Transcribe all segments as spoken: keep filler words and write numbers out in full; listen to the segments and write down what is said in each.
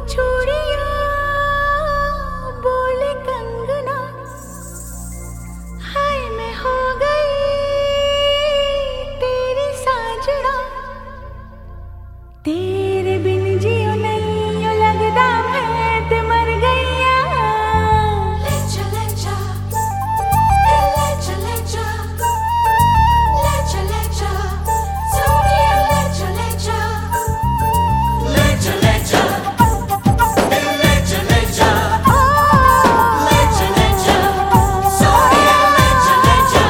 चूड़ियां बोले कंगना, हाय मैं हो गई तेरी साजना, तेरे बिन जियो नहीं यो लगदा मैं ते मर गईया। ले चले जा ले चले जा ले चले जा सोनिया, ले चले जा ले चले जा ले चले जा ले चले जा सोनिया, ले चले जा।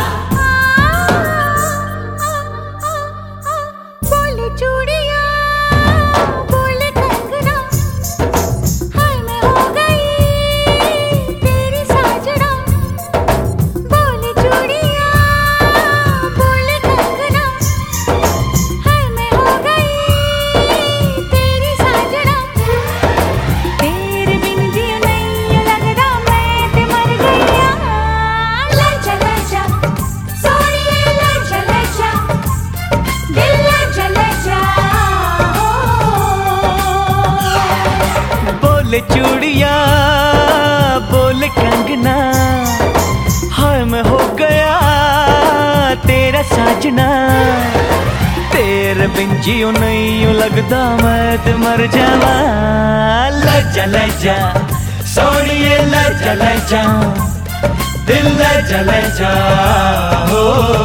बोले चूड़ियां बोले कंगना, हाय मैं हो गई तेरी साजना, बोले चूड़ियां बोले कंगना, हाय मैं हो गई तेरी साजना, तेरे बिन जियो नहीं यो लगदा मैं ते मर गईया। ले चले जा सोनिया, ले चले जा दिल, ले चले जा। बोले चूड़ियां बोले कंगना, हाय मैं हो गया तेरा साजना, तेरे बिन जियो नहीं यूं लगदा मैं ते मर जावा। ले चले जा सोनिए ले चले जा दिल, ले चले जा हो।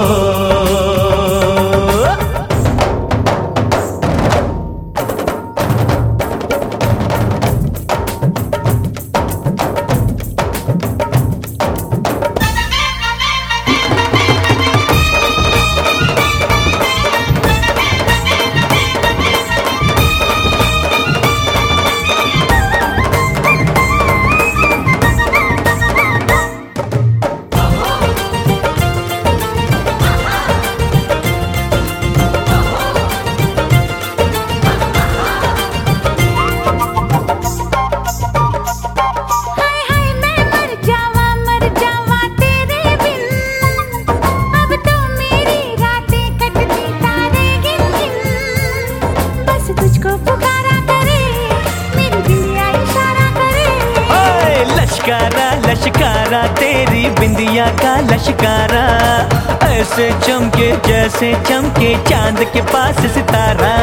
हाय हाय मैं मर जावा मर जावा तेरे बिन, अब तो मेरी रातें कटती तारे गिन गिन, बस तुझको पुकारा करे मेरी बिंदिया इशारा करे। ओए लश्कारा लश्कारा तेरी बिंदिया का लश्कारा, ऐसे चमके जैसे चमके चांद के पास सितारा।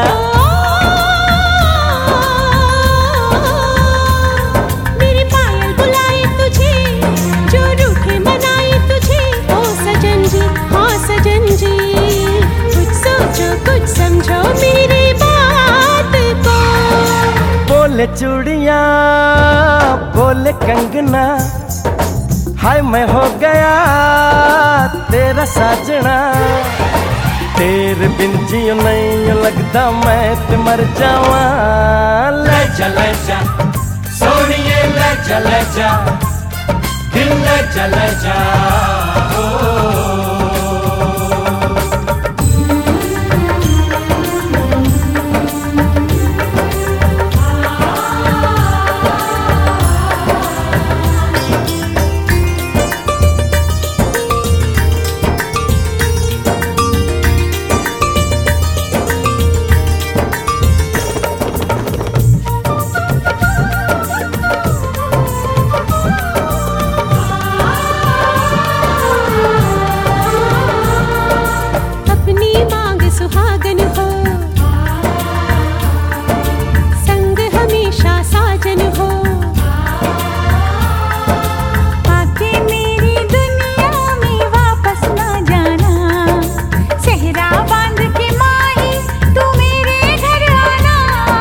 मेरी पायल बुलाए तुझे, जो रूठे मनाए तुझे, ओ सजन जी हाँ सजन जी, कुछ सोचो कुछ समझो मेरी बात को। बोले चूड़ियां बोले कंगना, हाय मैं हो गया तेरा साजना, तेरे बिन जियो नहीं लगदा मैं ते मर जावा। ले चले जा सोनिए ले चले जा दिल, ले चले जा ओ। अपनी मांग सुहागन हो, संग हमेशा साजन हो, आके मेरी दुनिया में वापस ना जाना, सेहरा बांध के माही तू मेरे घर आना।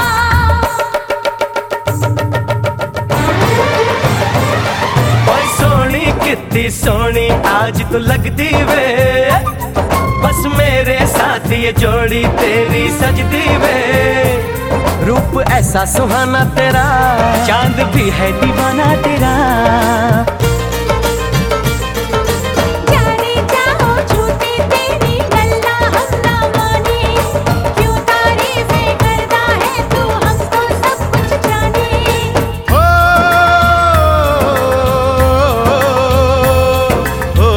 ओए सोनी कितनी सोनी आज तो लगदी वे, बस मेरे साथ ये जोड़ी तेरी सजदी वे। रूप ऐसा सुहाना तेरा, चांद भी है दीवाना तेरा। जाने जाओ झूठे तेरी गल्ला हम ना माने, क्यों तारीफें करता है तू हमको सब कुछ जाने। ओ, ओ,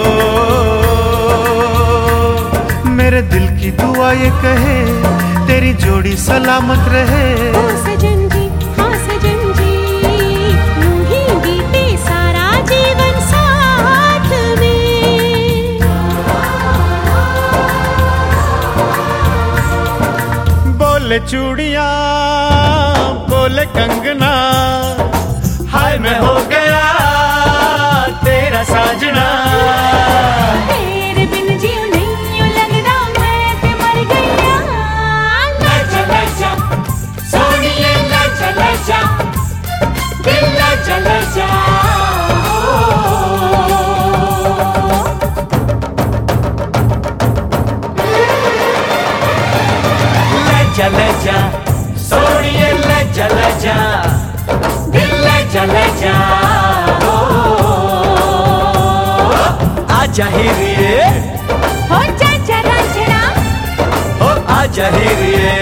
ओ, मेरे दिल की दुआ ये कहे तेरी जोड़ी सलामत रहे। ओ सजन जी हाँ सजन जी, यूं ही बीते सारा जीवन साथ में। बोले चूड़ियां बोले कंगना, हाय मैं हो गया तेरा साजना। तेरे बिन जीव नहीं यूं लगदा मैं ते मर गईया। लजा लजा सोनिए लजा लजा, दिल लजा लजा। लजा लजा सोनिए लजा लजा, दिल लजा लजा। आजा हीरिए हो जा जरा जरा, ओ आजा हीरिए।